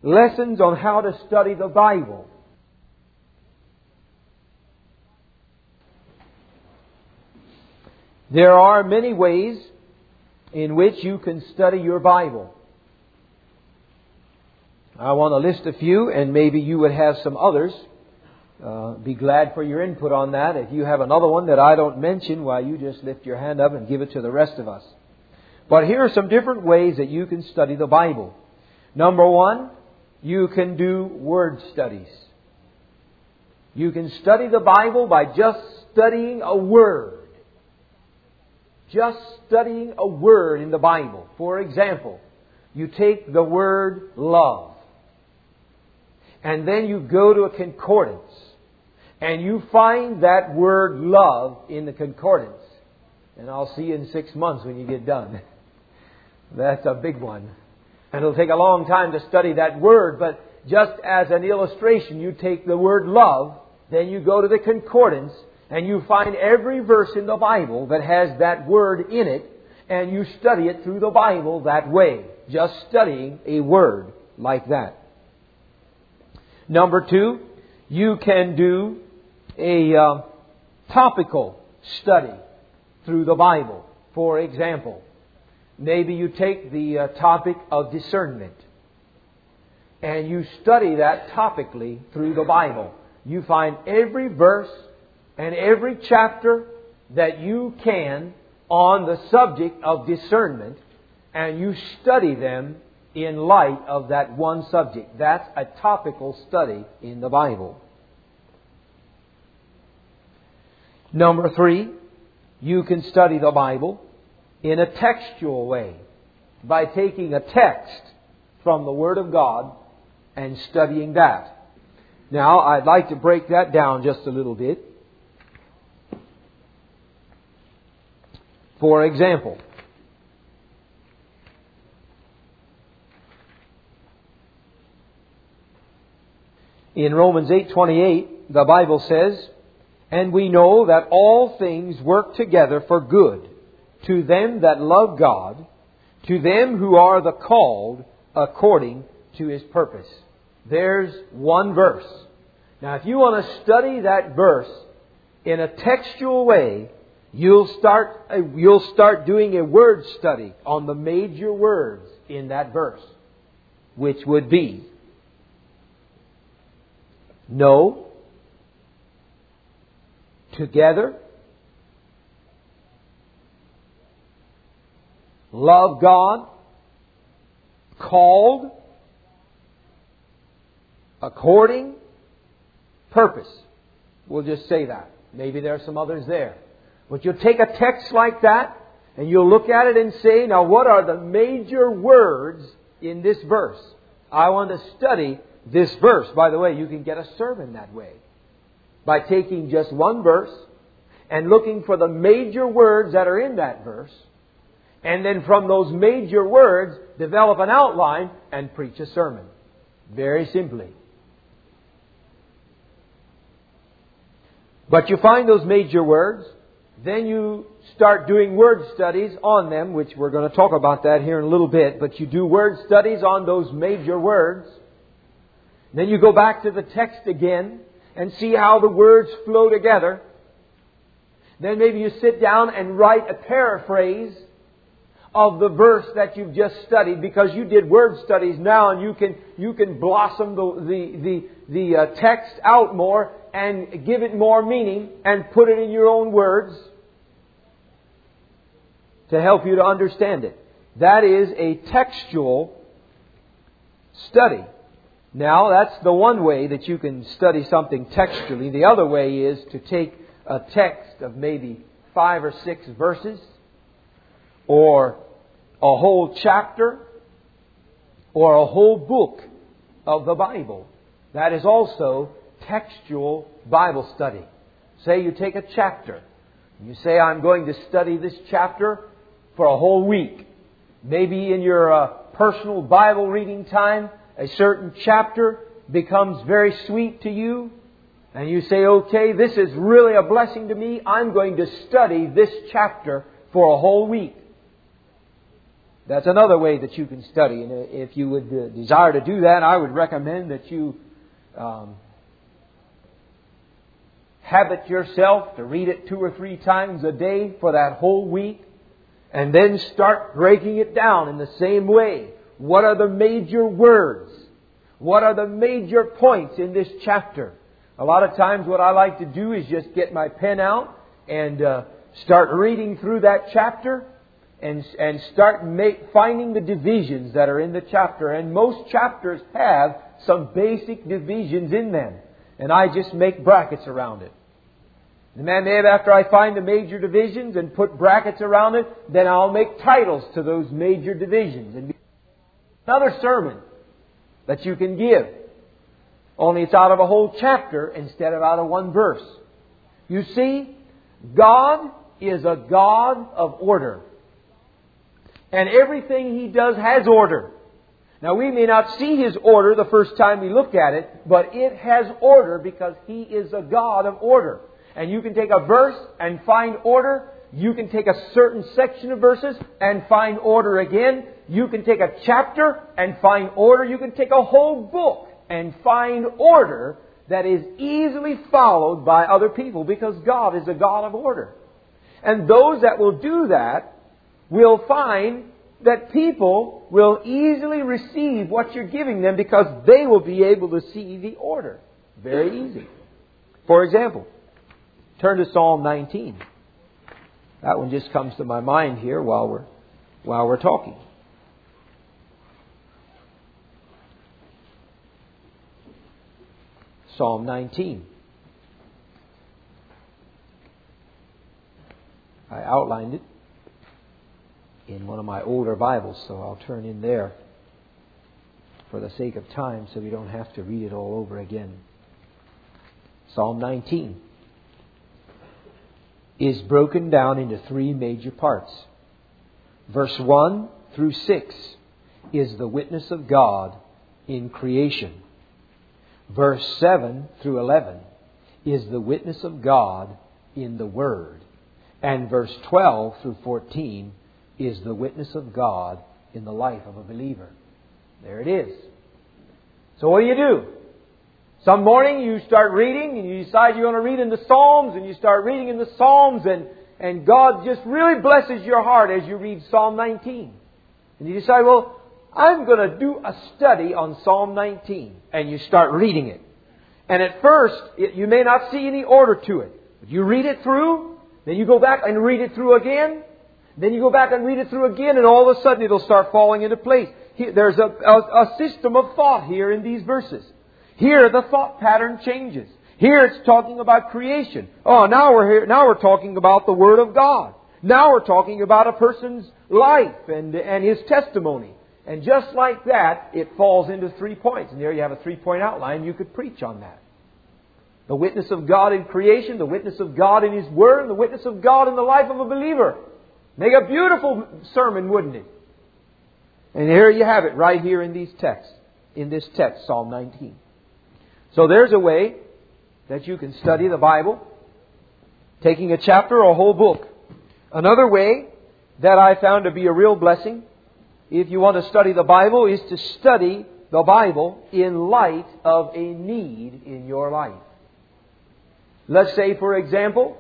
lessons on how to study the Bible. There are many ways in which you can study your Bible. I want to list a few, and maybe you would have some others. Be glad for your input on that. If you have another one that I don't mention, why, you just lift your hand up and give it to the rest of us. But here are some different ways that you can study the Bible. Number one, you can do word studies. You can study the Bible by just studying a word. Just studying a word in the Bible. For example, you take the word love, and then you go to a concordance, and you find that word love in the concordance. And I'll see you in 6 months when you get done. That's a big one. And it'll take a long time to study that word, but just as an illustration, you take the word love, then you go to the concordance, and you find every verse in the Bible that has that word in it, and you study it through the Bible that way. Just studying a word like that. Number two, you can do a topical study through the Bible. For example, maybe you take the topic of discernment, and you study that topically through the Bible. You find every verse and every chapter that you can on the subject of discernment, and you study them in light of that one subject. That's a topical study in the Bible. Number three, you can study the Bible in a textual way by taking a text from the Word of God and studying that. Now, I'd like to break that down just a little bit. For example, in Romans 8:28, the Bible says, "And we know that all things work together for good to them that love God, to them who are the called according to His purpose." There's one verse. Now, if you want to study that verse in a textual way, you'll start doing a word study on the major words in that verse, which would be know, together, love God, called, according, purpose. We'll just say that. Maybe there are some others there. But you'll take a text like that, and you'll look at it and say, now what are the major words in this verse? I want to study this verse. By the way, you can get a sermon that way. By taking just one verse and looking for the major words that are in that verse. And then from those major words, develop an outline and preach a sermon. Very simply. But you find those major words, then you start doing word studies on them, which we're going to talk about that here in a little bit. But you do word studies on those major words. Then you go back to the text again and see how the words flow together. Then maybe you sit down and write a paraphrase of the verse that you've just studied, because you did word studies now, and you can blossom the text out more and give it more meaning and put it in your own words to help you to understand it. That is a textual study. Now, that's the one way that you can study something textually. The other way is to take a text of maybe 5 or 6 verses, or a whole chapter, or a whole book of the Bible. That is also textual Bible study. Say you take a chapter. You say, I'm going to study this chapter for a whole week. Maybe in your personal Bible reading time, a certain chapter becomes very sweet to you. And you say, okay, this is really a blessing to me. I'm going to study this chapter for a whole week. That's another way that you can study. And if you would desire to do that, I would recommend that you habit yourself to read it 2 or 3 times a day for that whole week. And then start breaking it down in the same way. What are the major words? What are the major points in this chapter? A lot of times what I like to do is just get my pen out and start reading through that chapter and start finding the divisions that are in the chapter. And most chapters have some basic divisions in them. And I just make brackets around it. And then after I find the major divisions and put brackets around it, then I'll make titles to those major divisions. And another sermon that you can give. Only it's out of a whole chapter instead of out of one verse. You see, God is a God of order. And everything He does has order. Now we may not see His order the first time we look at it, but it has order because He is a God of order. And you can take a verse and find order. You can take a certain section of verses and find order again. You can take a chapter and find order. You can take a whole book and find order that is easily followed by other people because God is a God of order. And those that will do that will find that people will easily receive what you're giving them because they will be able to see the order. Very easy. For example, turn to Psalm 19. That one just comes to my mind here while we're talking. Psalm 19. I outlined it in one of my older Bibles, so I'll turn in there for the sake of time so we don't have to read it all over again. Psalm 19 is broken down into 3 major parts. Verse 1 through 6 is the witness of God in creation. Verse 7 through 11 is the witness of God in the Word. And verse 12 through 14 is the witness of God in the life of a believer. There it is. So what do? Some morning you start reading and you decide you're going to read in the Psalms and you start reading in the Psalms and God just really blesses your heart as you read Psalm 19. And you decide, well, I'm going to do a study on Psalm 19. And you start reading it. And at first, you may not see any order to it. But you read it through, then you go back and read it through again. Then you go back and read it through again, and all of a sudden it'll start falling into place. There's a system of thought here in these verses. Here the thought pattern changes. Here it's talking about creation. Oh, now we're talking about the Word of God. Now we're talking about a person's life and his testimony. And just like that, it falls into 3 points. And there you have a 3-point outline. You could preach on that. The witness of God in creation, the witness of God in His Word, and the witness of God in the life of a believer. Make a beautiful sermon, wouldn't it? And here you have it, right here in these texts. In this text, Psalm 19. So there's a way that you can study the Bible, taking a chapter or a whole book. Another way that I found to be a real blessing, if you want to study the Bible, is to study the Bible in light of a need in your life. Let's say, for example,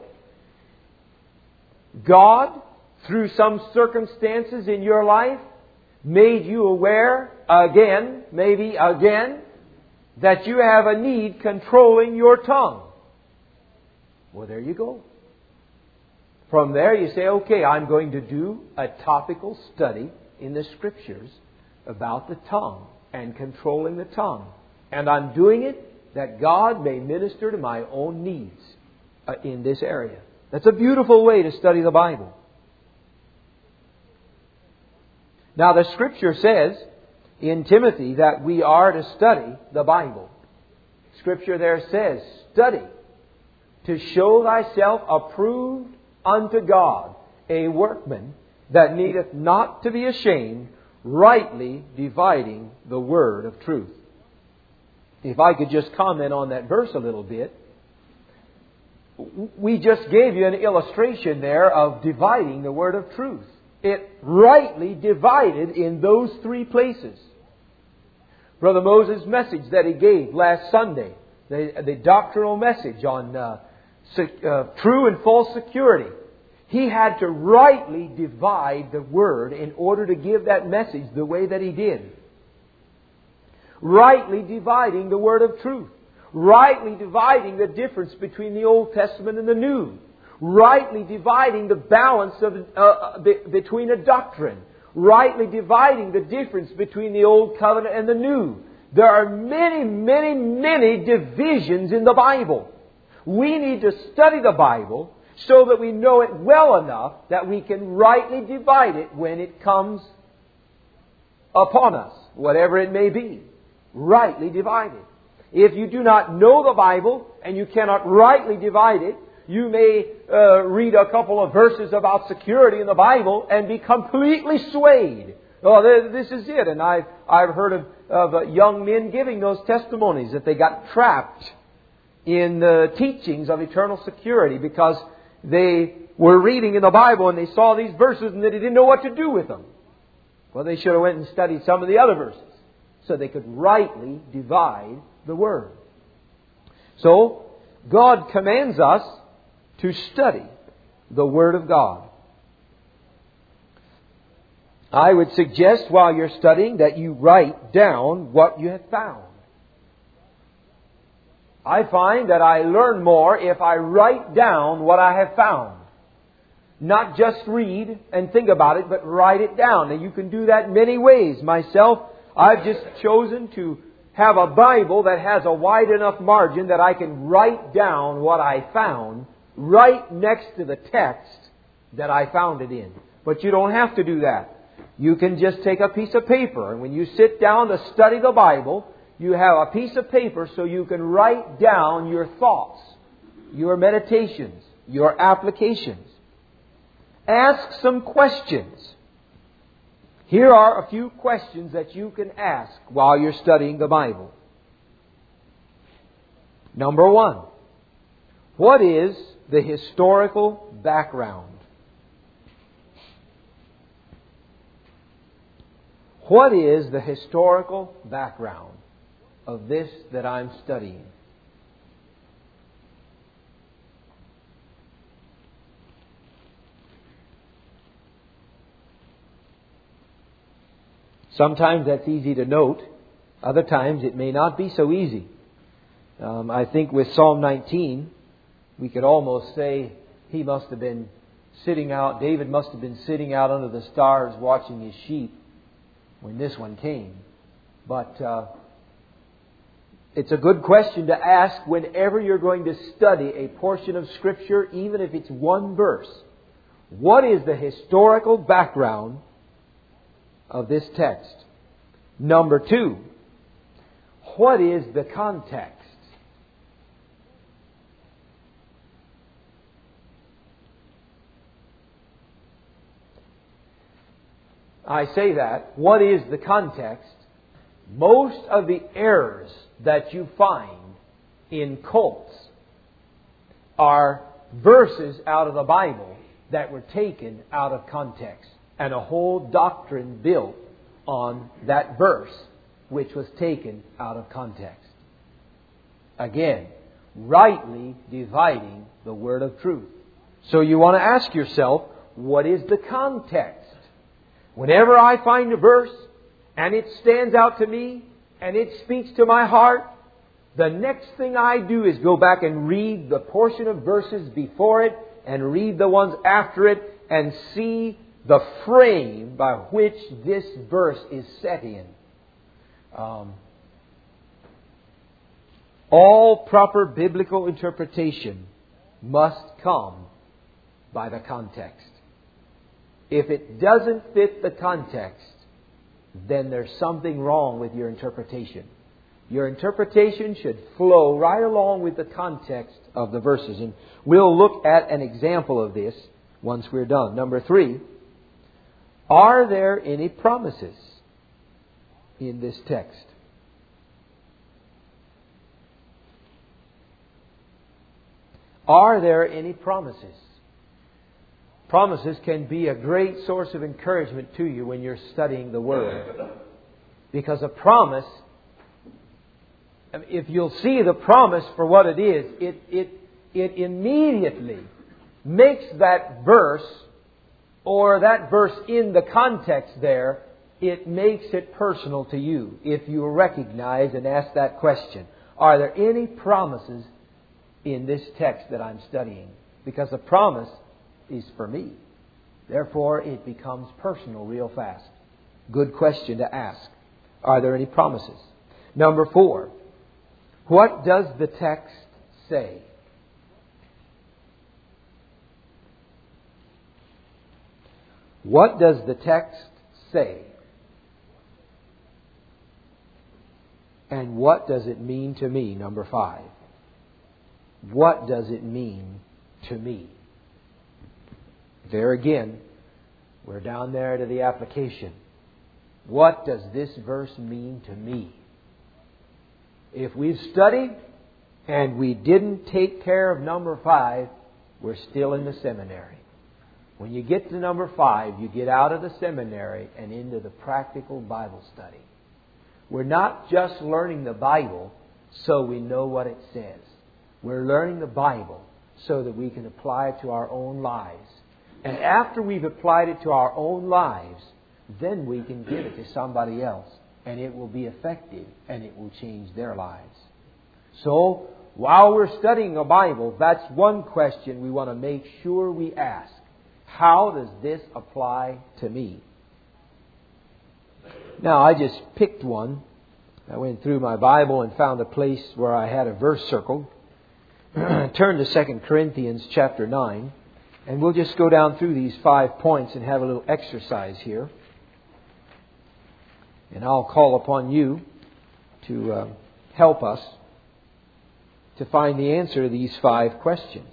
God, through some circumstances in your life, made you aware maybe again, that you have a need controlling your tongue. Well, there you go. From there you say, okay, I'm going to do a topical study in the Scriptures about the tongue and controlling the tongue. And I'm doing it that God may minister to my own needs in this area. That's a beautiful way to study the Bible. Now the Scripture says in Timothy that we are to study the Bible. Scripture there says, study to show thyself approved unto God, a workman that needeth not to be ashamed, rightly dividing the word of truth. If I could just comment on that verse a little bit. We just gave you an illustration there of dividing the word of truth. it rightly divided in those three places. Brother Moses' message that he gave last Sunday, the doctrinal message on true and false security, he had to rightly divide the Word in order to give that message the way that he did. Rightly dividing the Word of truth. Rightly dividing the difference between the Old Testament and the New. Rightly dividing the balance of between a doctrine. Rightly dividing the difference between the Old Covenant and the New. There are many, many, many divisions in the Bible. We need to study the Bible so that we know it well enough that we can rightly divide it when it comes upon us, whatever it may be. Rightly divide it. If you do not know the Bible and you cannot rightly divide it, you may read a couple of verses about security in the Bible and be completely swayed. Oh, this is it. And I've heard of young men giving those testimonies that they got trapped in the teachings of eternal security because they were reading in the Bible and they saw these verses and they didn't know what to do with them. Well, they should have went and studied some of the other verses so they could rightly divide the Word. So, God commands us to study the Word of God. I would suggest while you're studying that you write down what you have found. I find that I learn more if I write down what I have found. Not just read and think about it, but write it down. And you can do that many ways. Myself, I've just chosen to have a Bible that has a wide enough margin that I can write down what I found right next to the text that I found it in. But you don't have to do that. You can just take a piece of paper, and when you sit down to study the Bible, you have a piece of paper so you can write down your thoughts, your meditations, your applications. Ask some questions. Here are a few questions that you can ask while you're studying the Bible. Number one, what is the historical background? What is the historical background of this that I'm studying? Sometimes that's easy to note. Other times it may not be so easy. I think with Psalm 19, we could almost say David must have been sitting out under the stars watching his sheep when this one came. But it's a good question to ask whenever you're going to study a portion of Scripture, even if it's one verse. What is the historical background of this text? Number two, what is the context? I say that. What is the context? Most of the errors that you find in cults are verses out of the Bible that were taken out of context, and a whole doctrine built on that verse which was taken out of context. Again, rightly dividing the word of truth. So you want to ask yourself, what is the context? Whenever I find a verse and it stands out to me and it speaks to my heart, the next thing I do is go back and read the portion of verses before it and read the ones after it and see the frame by which this verse is set in. All proper biblical interpretation must come by the context. If it doesn't fit the context, then there's something wrong with your interpretation. Your interpretation should flow right along with the context of the verses. And we'll look at an example of this once we're done. Number three, are there any promises in this text? Are there any promises? Promises can be a great source of encouragement to you when you're studying the Word. Because a promise, if you'll see the promise for what it is, it immediately makes that verse, or that verse in the context there, it makes it personal to you if you recognize and ask that question. Are there any promises in this text that I'm studying? Because a promise is for me. Therefore, it becomes personal real fast. Good question to ask. Are there any promises? Number 4. What does the text say? What does the text say? And what does it mean to me? Number 5. What does it mean to me? There again, we're down there to the application. What does this verse mean to me? If we've studied and we didn't take care of number 5, we're still in the seminary. When you get to number 5, you get out of the seminary and into the practical Bible study. We're not just learning the Bible so we know what it says. We're learning the Bible so that we can apply it to our own lives. And after we've applied it to our own lives, then we can give it to somebody else. And it will be effective and it will change their lives. So, while we're studying the Bible, that's one question we want to make sure we ask. How does this apply to me? Now, I just picked one. I went through my Bible and found a place where I had a verse circled. Turn to 2 Corinthians chapter 9. And we'll just go down through these 5 points and have a little exercise here. And I'll call upon you to help us to find the answer to these 5 questions.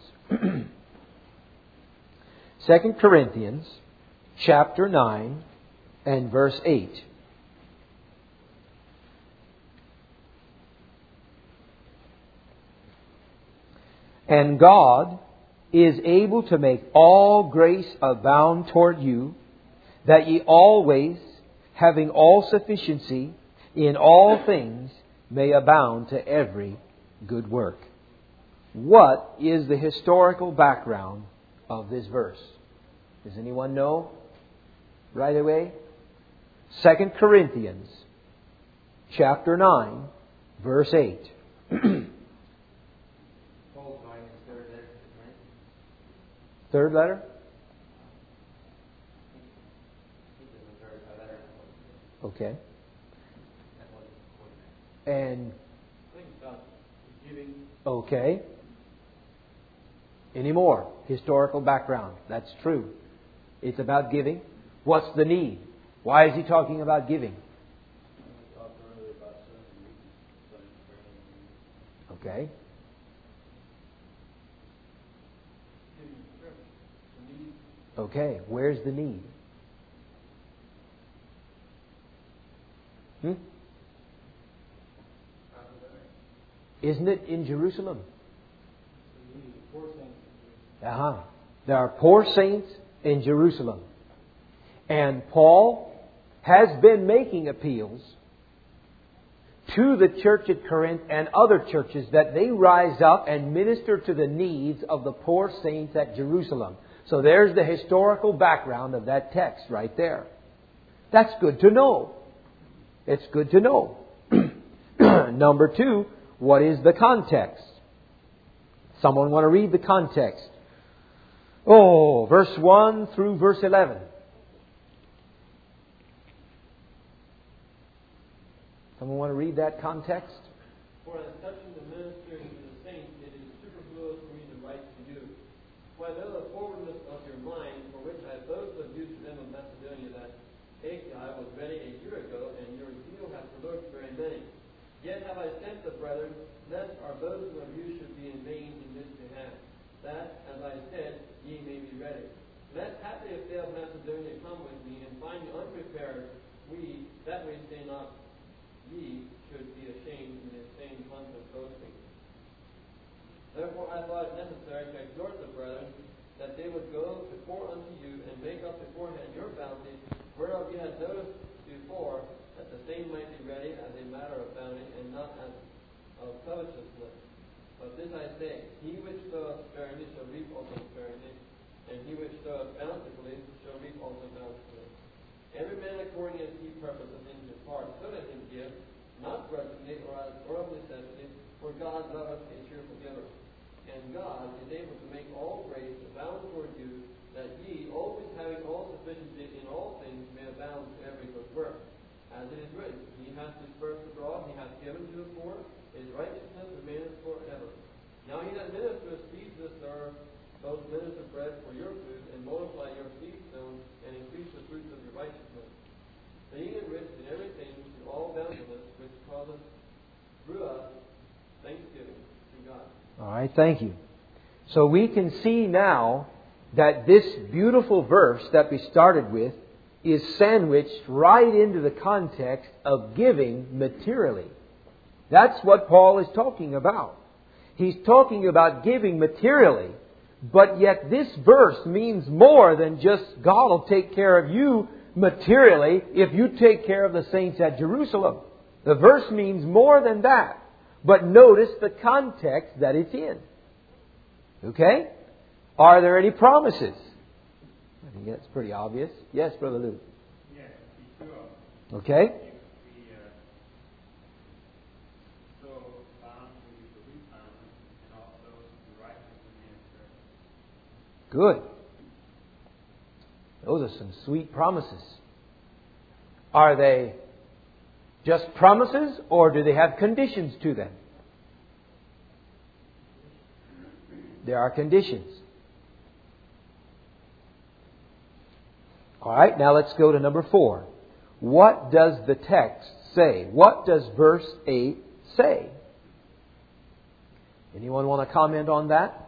2 Corinthians chapter 9 and verse 8. And God is able to make all grace abound toward you, that ye always, having all sufficiency in all things, may abound to every good work. What is the historical background of this verse? Does anyone know right away? 2 Corinthians chapter 9, verse 8. Third letter? Okay. And okay. Any more? Historical background. That's true. It's about giving. What's the need? Why is he talking about giving? Okay. Okay. Where's the need? Isn't it in Jerusalem? There are poor saints in Jerusalem. And Paul has been making appeals to the church at Corinth and other churches that they rise up and minister to the needs of the poor saints at Jerusalem. So there's the historical background of that text right there. That's good to know. It's good to know. Number 2, what is the context? Someone want to read the context? Oh, verse 1 through verse 11. Someone want to read that context? For as touching the ministering to the saints, it is superfluous for me to write to you. For I know the forwardness of your mind, for which I boast of you to them of Macedonia, that Achaia was ready a year ago, and your zeal hath provoked very many. Yet have I sent the brethren, lest our boasting of you should be in vain in this behalf, that, as I said, ye may be ready. Lest haply if they of Macedonia come with me, and find you unprepared, we, that we say not, ye should be ashamed in this same month of boasting. Therefore I thought it necessary to exhort the brethren, that they would go before unto you and make up beforehand your bounty, whereof you had noticed before, that the same might be ready as a matter of bounty, and not as of covetousness. But this I say, he which soweth sparingly shall reap also sparingly, and he which soweth bountifully shall reap also bountifully. Every man according as he purposeth in his heart, so let him give, not grudgingly or of necessity, for God loveth a cheerful giver. And God is able to make all grace abound toward you, that ye, always having all sufficiency in all things, may abound to every good work. As it is written, He hath dispersed abroad, He hath given to the poor, His righteousness remaineth forever. Now He that ministereth seed to the sower, both minister bread for your food, and multiply your seed sown, and increase the fruits of your righteousness, being enriched in everything to all bountifulness, which causeth through us thanksgiving to God. All right, thank you. So we can see now that this beautiful verse that we started with is sandwiched right into the context of giving materially. That's what Paul is talking about. He's talking about giving materially, but yet this verse means more than just God will take care of you materially if you take care of the saints at Jerusalem. The verse means more than that. But notice the context that it's in. Okay? Are there any promises? I think that's pretty obvious. Yes, Brother Luke. Yes, be sure. Okay? If we so bound to be believed on, and also be righteous in minister. Good. Those are some sweet promises. Are they just promises, or do they have conditions to them? There are conditions. All right, now let's go to number 4. What does the text say? What does verse 8 say? Anyone want to comment on that?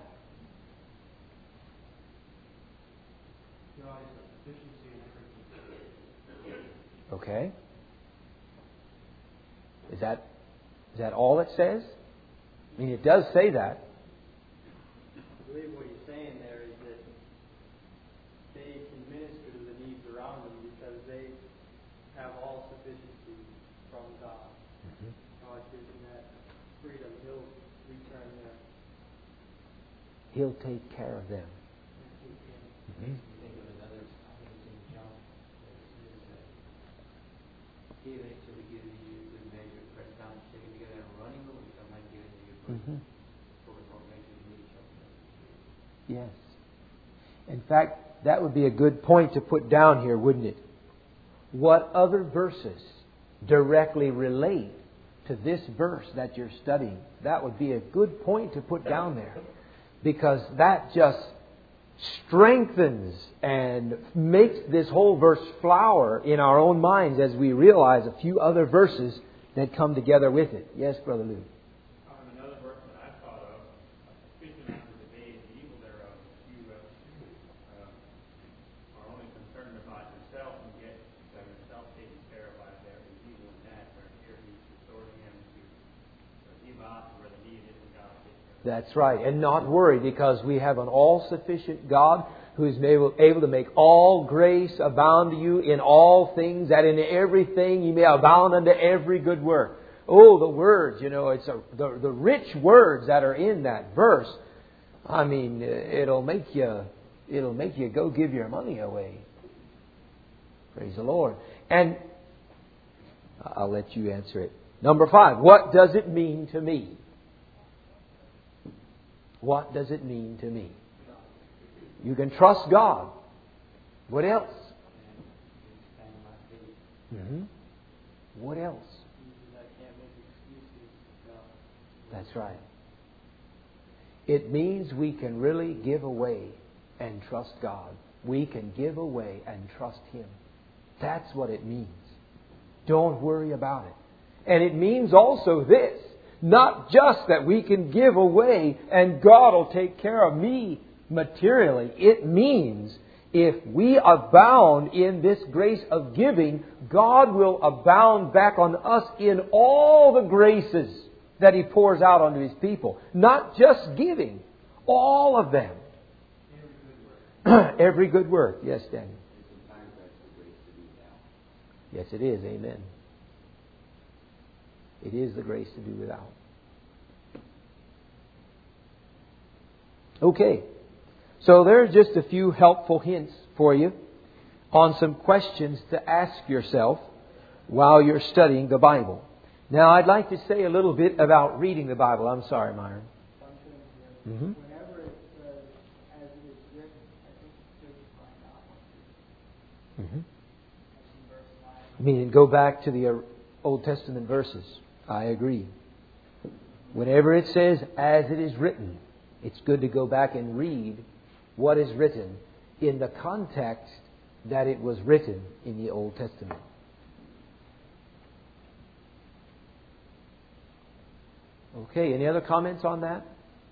Okay. Is that all it says? I mean, it does say that. I believe what he's saying there is that they can minister to the needs around them because they have all sufficiency from God. Mm-hmm. God gives them that freedom. He'll return them. He'll take care of them. Mm-hmm. Think of another, I think it's in John, even it shall be given to you good measure, pressed down, shaken together, and running over, shall man give it to you. Mm-hmm. For the Lord makes you need shall be. Yes. In fact, that would be a good point to put down here, wouldn't it? What other verses directly relate to this verse that you're studying? That would be a good point to put down there. Because that just strengthens and makes this whole verse flower in our own minds as we realize a few other verses that come together with it. Yes, Brother Lou. Another verse that I thought of, speaking after the day and the evil thereof, you are only concerned about yourself and get yourself taken care of by their evil and that, where here he's restoring him to give out where the need is and God will take care of it. That's right. And not worry, because we have an all-sufficient God who is able to make all grace abound to you in all things, that in everything you may abound unto every good work. Oh, the words, it's the rich words that are in that verse. I mean, it'll make you go give your money away. Praise the Lord. And I'll let you answer it. Number 5, what does it mean to me? What does it mean to me? You can trust God. What else? Mm-hmm. What else? That's right. It means we can really give away and trust God. We can give away and trust Him. That's what it means. Don't worry about it. And it means also this. Not just that we can give away and God will take care of me materially. It means if we abound in this grace of giving, God will abound back on us in all the graces that He pours out onto His people. Not just giving, all of them. Every good work. Yes, Daniel. Yes, it is. Amen. It is the grace to do without. Okay. So there's just a few helpful hints for you on some questions to ask yourself while you're studying the Bible. Now, I'd like to say a little bit about reading the Bible. I'm sorry, Myron. Mm-hmm. Whenever it says, as it is written, I think it's good to find out what Mm-hmm. verse 9. I mean, go back to the Old Testament verses. I agree. Whenever it says, as it is written, it's good to go back and read what is written in the context that it was written in the Old Testament. Okay, any other comments on that?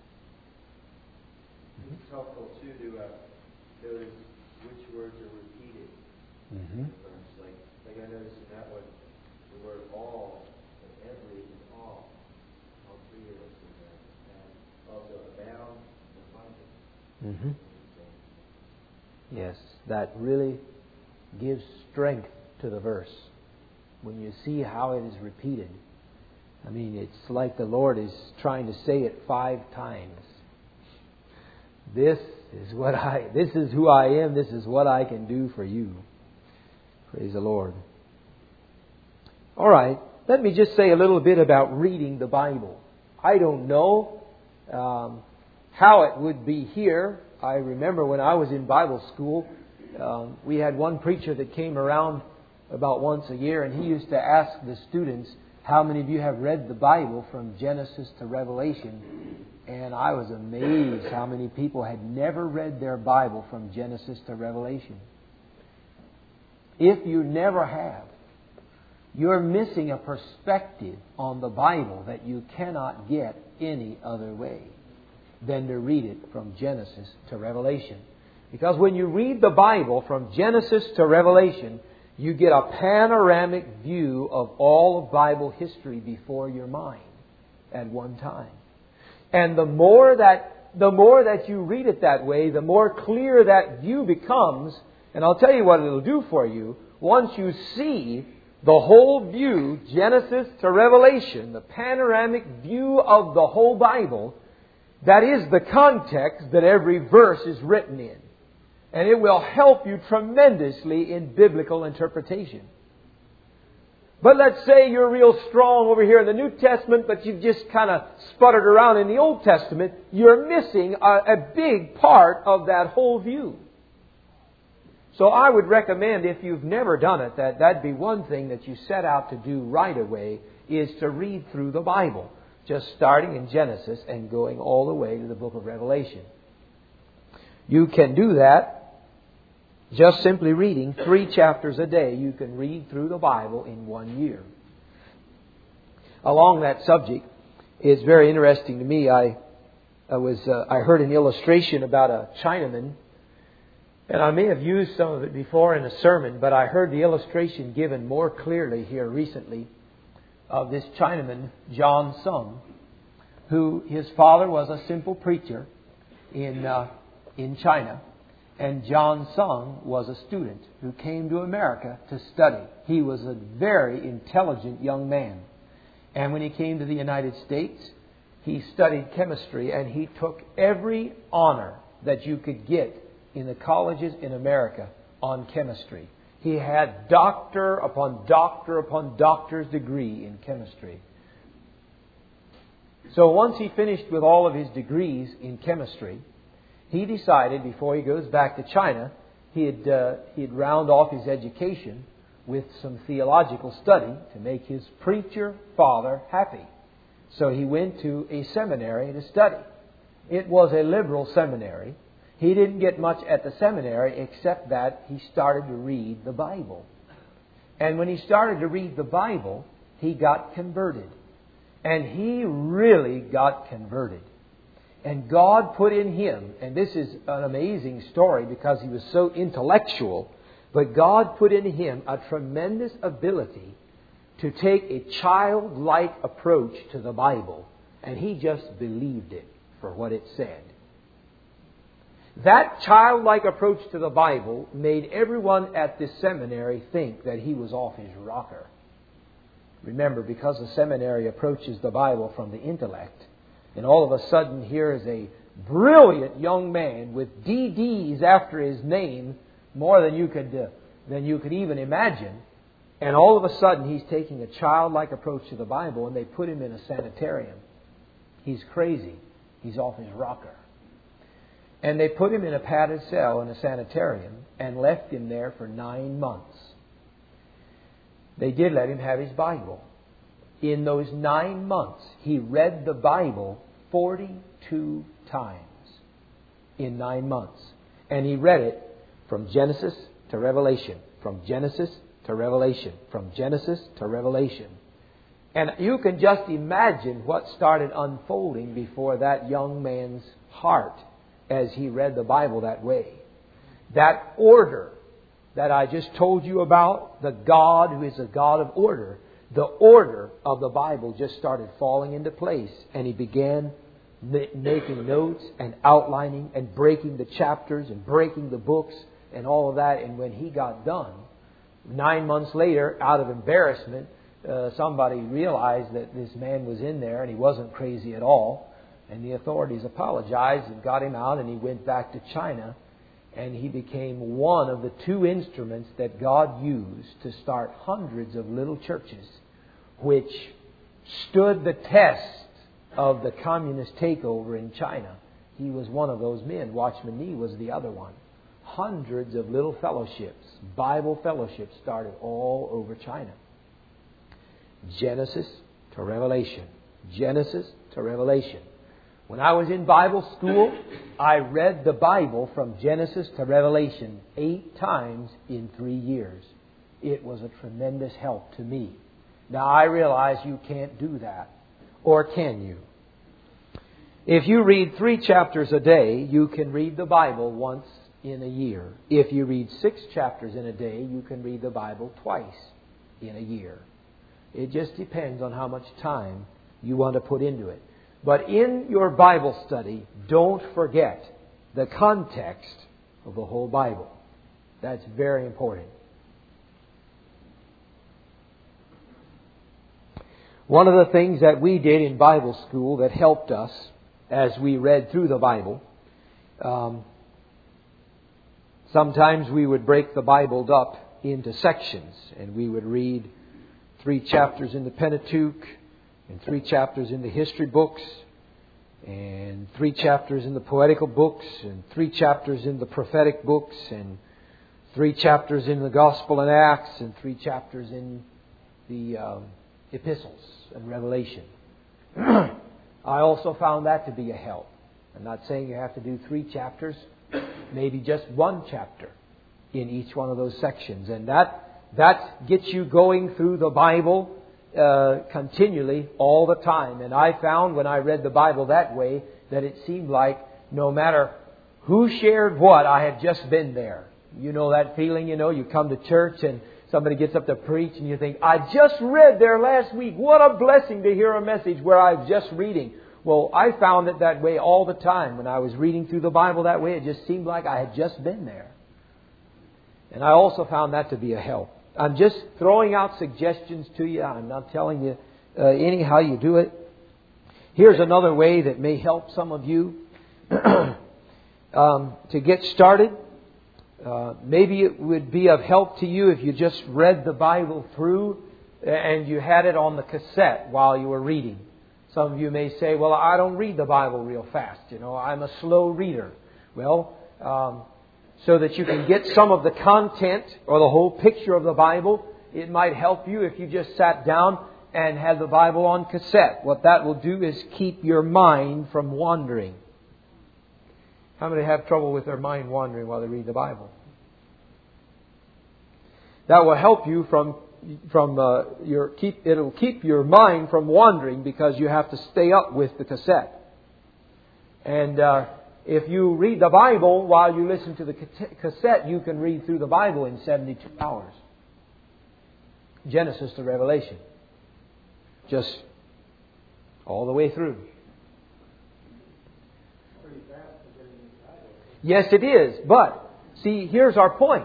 It's helpful too to notice which words are repeated. Mm-hmm. Like I noticed in that one, the word all, and every is all three of us in there, and also abound and abundant. Mm-hmm. Yes, that really gives strength to the verse when you see how it is repeated. I mean, it's like the Lord is trying to say it 5 times. This is who I am. This is what I can do for you. Praise the Lord. All right. Let me just say a little bit about reading the Bible. I don't know how it would be here. I remember when I was in Bible school, we had one preacher that came around about once a year, and he used to ask the students, how many of you have read the Bible from Genesis to Revelation? And I was amazed how many people had never read their Bible from Genesis to Revelation. If you never have, you're missing a perspective on the Bible that you cannot get any other way than to read it from Genesis to Revelation. Because when you read the Bible from Genesis to Revelation, you get a panoramic view of all of Bible history before your mind at one time. And the more that you read it that way, the more clear that view becomes. And I'll tell you what it'll do for you. Once you see the whole view, Genesis to Revelation, the panoramic view of the whole Bible, that is the context that every verse is written in. And it will help you tremendously in biblical interpretation. But let's say you're real strong over here in the New Testament, but you've just kind of sputtered around in the Old Testament. You're missing a big part of that whole view. So I would recommend, if you've never done it, that'd be one thing that you set out to do right away, is to read through the Bible. Just starting in Genesis and going all the way to the book of Revelation. You can do that just simply reading 3 chapters a day. You can read through the Bible in 1 year. Along that subject, it's very interesting to me. I heard an illustration about a Chinaman, and I may have used some of it before in a sermon, but I heard the illustration given more clearly here recently of this Chinaman, John Sung, who his father was a simple preacher in China. And John Sung was a student who came to America to study. He was a very intelligent young man. And when he came to the United States, he studied chemistry, and he took every honor that you could get in the colleges in America on chemistry. He had doctor upon doctor upon doctor's degree in chemistry. So once he finished with all of his degrees in chemistry, he decided, before he goes back to China, he'd round off his education with some theological study to make his preacher father happy. So he went to a seminary to study. It was a liberal seminary. He didn't get much at the seminary except that he started to read the Bible. And when he started to read the Bible, he got converted. And he really got converted. And God put in him, and this is an amazing story because he was so intellectual, but God put in him a tremendous ability to take a childlike approach to the Bible. And he just believed it for what it said. That childlike approach to the Bible made everyone at this seminary think that he was off his rocker. Remember, because the seminary approaches the Bible from the intellect, and all of a sudden here is a brilliant young man with DDs after his name, more than you could even imagine, and all of a sudden he's taking a childlike approach to the Bible, and they put him in a sanitarium. He's crazy. He's off his rocker. And they put him in a padded cell in a sanitarium and left him there for 9 months. They did let him have his Bible. In those 9 months, he read the Bible 42 times in 9 months. And he read it from Genesis to Revelation, from Genesis to Revelation, from Genesis to Revelation. And you can just imagine what started unfolding before that young man's heart as he read the Bible that way. That order that I just told you about, the God who is a God of order, the order of the Bible just started falling into place, and he began making notes and outlining and breaking the chapters and breaking the books and all of that. And when he got done, 9 months later, out of embarrassment, somebody realized that this man was in there and he wasn't crazy at all. And the authorities apologized and got him out, and he went back to China. And he became one of the 2 instruments that God used to start hundreds of little churches, which stood the test of the communist takeover in China. He was one of those men. Watchman Nee was the other one. Hundreds of little fellowships, Bible fellowships, started all over China. Genesis to Revelation. Genesis to Revelation. When I was in Bible school, I read the Bible from Genesis to Revelation 8 times in 3 years. It was a tremendous help to me. Now I realize you can't do that. Or can you? If you read 3 chapters a day, you can read the Bible once in a year. If you read 6 chapters in a day, you can read the Bible twice in a year. It just depends on how much time you want to put into it. But in your Bible study, don't forget the context of the whole Bible. That's very important. One of the things that we did in Bible school that helped us as we read through the Bible, sometimes we would break the Bible up into sections, and we would read 3 chapters in the Pentateuch, and 3 chapters in the history books, and 3 chapters in the poetical books, and 3 chapters in the prophetic books, and 3 chapters in the Gospel and Acts, and 3 chapters in the epistles and Revelation. I also found that to be a help. I'm not saying you have to do 3 chapters, maybe just 1 chapter in each one of those sections. And that gets you going through the Bible continually all the time. And I found when I read the Bible that way that it seemed like no matter who shared what, I had just been there. You know that feeling, you come to church and somebody gets up to preach and you think, I just read there last week. What a blessing to hear a message where I was just reading. Well, I found it that way all the time. When I was reading through the Bible that way, it just seemed like I had just been there. And I also found that to be a help. I'm just throwing out suggestions to you. I'm not telling you anyhow you do it. Here's another way that may help some of you to get started. Maybe it would be of help to you if you just read the Bible through and you had it on the cassette while you were reading. Some of you may say, well, I don't read the Bible real fast. I'm a slow reader. Well, so that you can get some of the content or the whole picture of the Bible, it might help you if you just sat down and had the Bible on cassette. What that will do is keep your mind from wandering. How many have trouble with their mind wandering while they read the Bible? That will help you it'll keep your mind from wandering because you have to stay up with the cassette. And if you read the Bible while you listen to the cassette, you can read through the Bible in 72 hours. Genesis to Revelation. Just all the way through. Yes, it is. But, see, here's our point.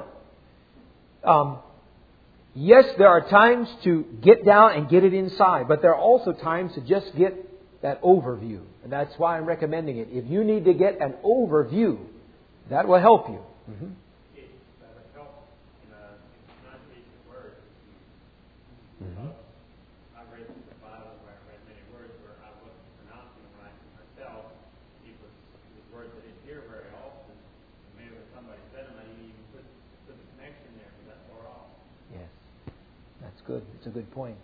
Yes, there are times to get down and get it inside. But there are also times to just get that overview. And that's why I'm recommending it. If you need to get an overview, that will help you. Mm-hmm. It helps in pronunciation of words. Mm-hmm. I've read the Bible where I read many words where I wasn't pronouncing them right myself. It was words I didn't hear very often. Maybe when somebody said them, I didn't even put the connection there because that's far off. Yes. That's good. It's a good point.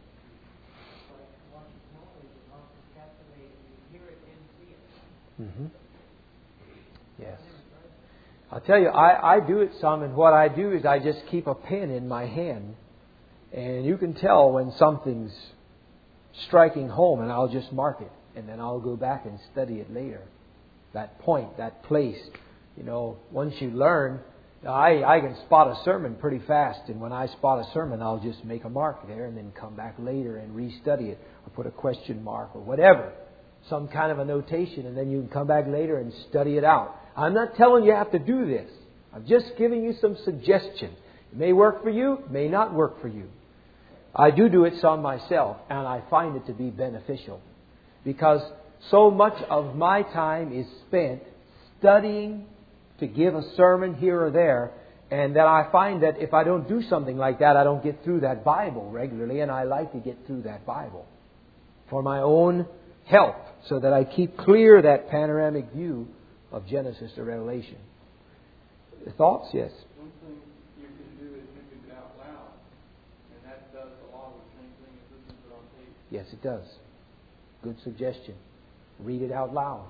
Mm-hmm. Yes. I'll tell you, I do it some, and what I do is I just keep a pen in my hand, and you can tell when something's striking home, and I'll just mark it, and then I'll go back and study it later. That point, that place. You know, once you learn, I can spot a sermon pretty fast, and when I spot a sermon, I'll just make a mark there and then come back later and restudy it, or put a question mark or whatever. Some kind of a notation, and then you can come back later and study it out. I'm not telling you have to do this. I'm just giving you some suggestion. It may work for you, may not work for you. I do it some myself, and I find it to be beneficial. Because so much of my time is spent studying to give a sermon here or there, and that I find that if I don't do something like that, I don't get through that Bible regularly, and I like to get through that Bible for my own help, so that I keep clear that panoramic view of Genesis to Revelation. Thoughts? Yes. One thing you can do is read it out loud, and that does a lot of the same thing as listening to it on tape. Yes, it does. Good suggestion. Read it out loud.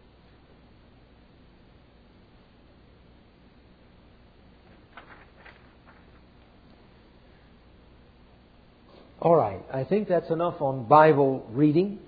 All right. I think that's enough on Bible reading.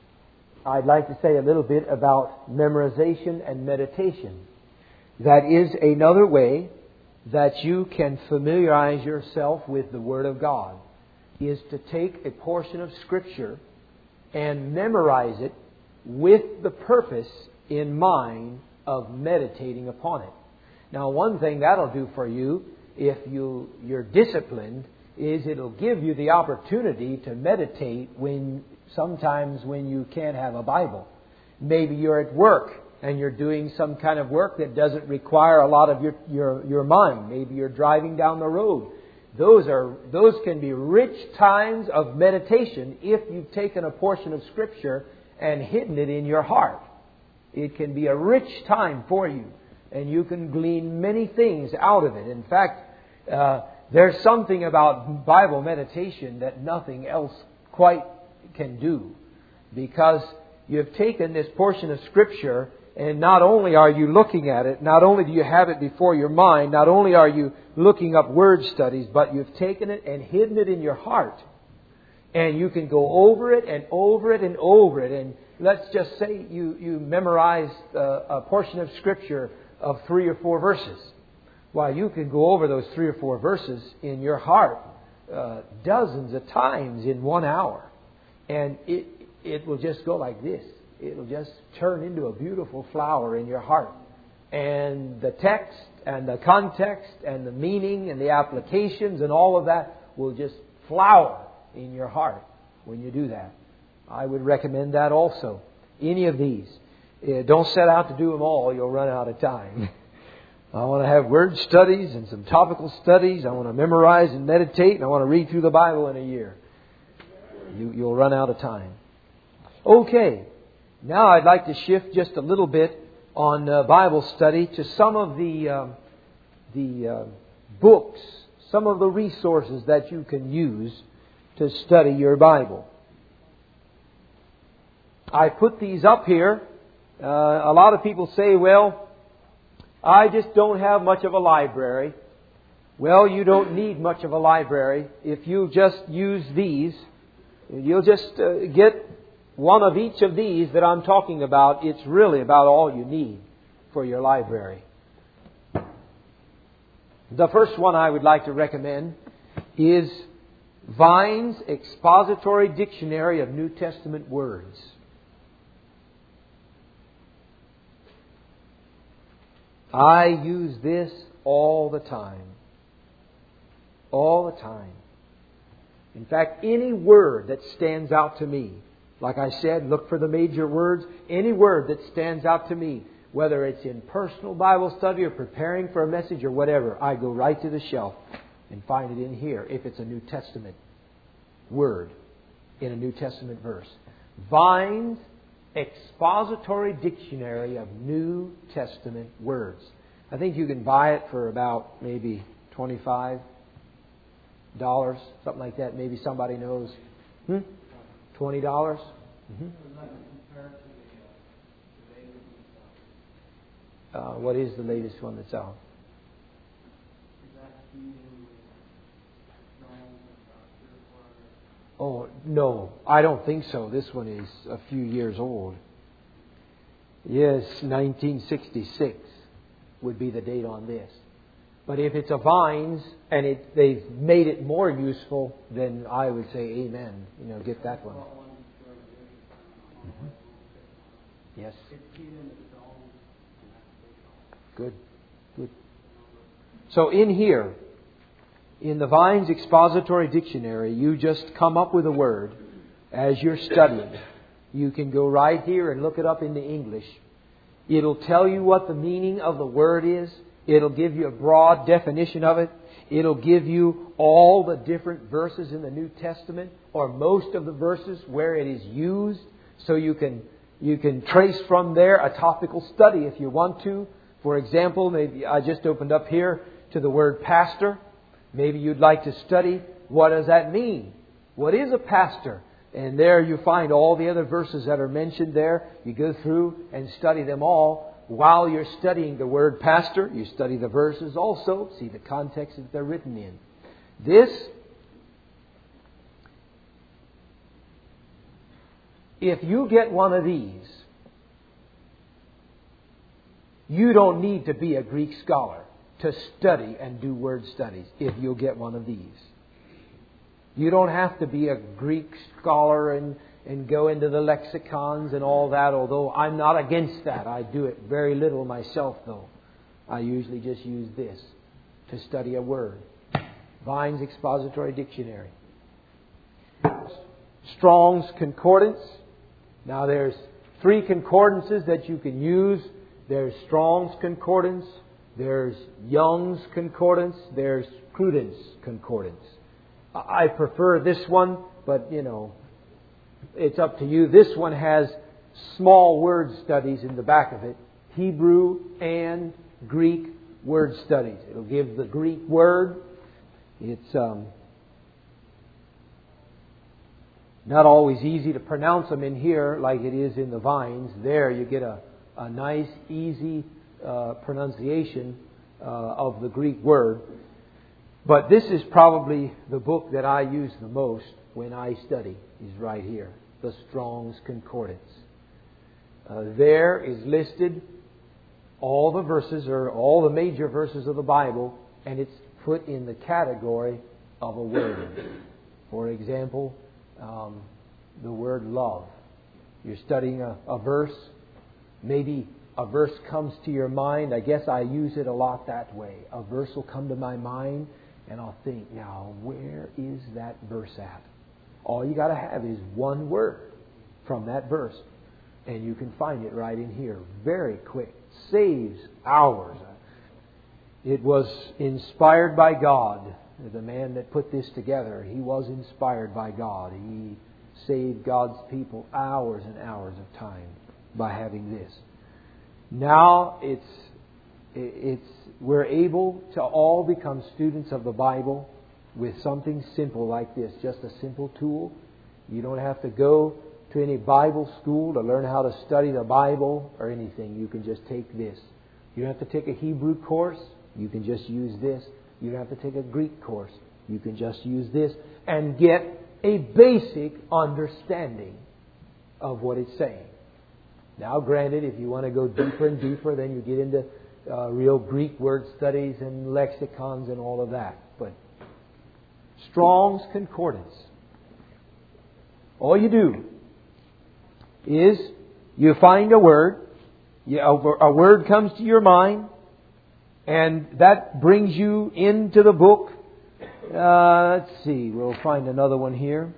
I'd like to say a little bit about memorization and meditation. That is another way that you can familiarize yourself with the Word of God, is to take a portion of Scripture and memorize it with the purpose in mind of meditating upon it. Now, one thing that'll do for you, if you're disciplined, is it'll give you the opportunity to meditate sometimes when you can't have a Bible. Maybe you're at work and you're doing some kind of work that doesn't require a lot of your mind. Maybe you're driving down the road. Those can be rich times of meditation if you've taken a portion of Scripture and hidden it in your heart. It can be a rich time for you, and you can glean many things out of it. In fact, there's something about Bible meditation that nothing else quite can do, because you've taken this portion of Scripture, and not only are you looking at it, not only do you have it before your mind, not only are you looking up word studies, but you've taken it and hidden it in your heart. And you can go over it and over it and over it. And let's just say you memorized a portion of Scripture of 3 or 4 verses. Why, you can go over those 3 or 4 verses in your heart dozens of times in 1 hour. And it will just go like this. It will just turn into a beautiful flower in your heart. And the text and the context and the meaning and the applications and all of that will just flower in your heart when you do that. I would recommend that also. Any of these. Don't set out to do them all. You'll run out of time. I want to have word studies and some topical studies. I want to memorize and meditate. And I want to read through the Bible in a year. You'll run out of time. Okay. Now I'd like to shift just a little bit on Bible study to some of the books, some of the resources that you can use to study your Bible. I put these up here. A lot of people say, well, I just don't have much of a library. Well, you don't need much of a library. If you just use these, you'll just get one of each of these that I'm talking about. It's really about all you need for your library. The first one I would like to recommend is Vine's Expository Dictionary of New Testament Words. I use this all the time. All the time. In fact, any word that stands out to me, like I said, look for the major words. Any word that stands out to me, whether it's in personal Bible study or preparing for a message or whatever, I go right to the shelf and find it in here if it's a New Testament word in a New Testament verse. Vine's Expository Dictionary of New Testament Words. I think you can buy it for about maybe $25, something like that. Maybe somebody knows. $20? Mm-hmm. What is the latest one that's out? Oh, no, I don't think so. This one is a few years old. Yes, 1966 would be the date on this. But if it's a Vines and they've made it more useful, then I would say amen. Get that one. Mm-hmm. Yes. Good. So in here, in the Vine's Expository Dictionary, you just come up with a word as you're studying. You can go right here and look it up in the English. It'll tell you what the meaning of the word is. It'll give you a broad definition of it. It'll give you all the different verses in the New Testament, or most of the verses where it is used. So you can trace from there a topical study if you want to. For example, maybe I just opened up here to the word pastor. Maybe you'd like to study, what does that mean? What is a pastor? And there you find all the other verses that are mentioned there. You go through and study them all. While you're studying the word pastor, you study the verses also. See the context that they're written in. If you get one of these, you don't need to be a Greek scholar to study and do word studies if you'll get one of these. You don't have to be a Greek scholar and go into the lexicons and all that, although I'm not against that. I do it very little myself, though. I usually just use this to study a word. Vine's Expository Dictionary. Strong's Concordance. Now there's 3 concordances that you can use. There's Strong's Concordance, there's Young's Concordance, there's Cruden's Concordance. I prefer this one, but it's up to you. This one has small word studies in the back of it. Hebrew and Greek word studies. It'll give the Greek word. It's not always easy to pronounce them in here like it is in the Vines. There you get a nice, easy pronunciation of the Greek word. But this is probably the book that I use the most when I study, is right here, the Strong's Concordance. There is listed all the verses, or all the major verses of the Bible, and it's put in the category of a word. For example, the word love. You're studying a verse. Maybe a verse comes to your mind. I guess I use it a lot that way. A verse will come to my mind, and I'll think, now, where is that verse at? All you got to have is one word from that verse, and you can find it right in here. Very quick. Saves hours. It was inspired by God. The man that put this together, he was inspired by God. He saved God's people hours and hours of time by having this. Now we're able to all become students of the Bible with something simple like this, just a simple tool. You don't have to go to any Bible school to learn how to study the Bible or anything. You can just take this. You don't have to take a Hebrew course. You can just use this. You don't have to take a Greek course. You can just use this and get a basic understanding of what it's saying. Now, granted, if you want to go deeper and deeper, then you get into real Greek word studies and lexicons and all of that. But Strong's Concordance. All you do is you find a word. A word comes to your mind. And that brings you into the book. Let's see, we'll find another one here.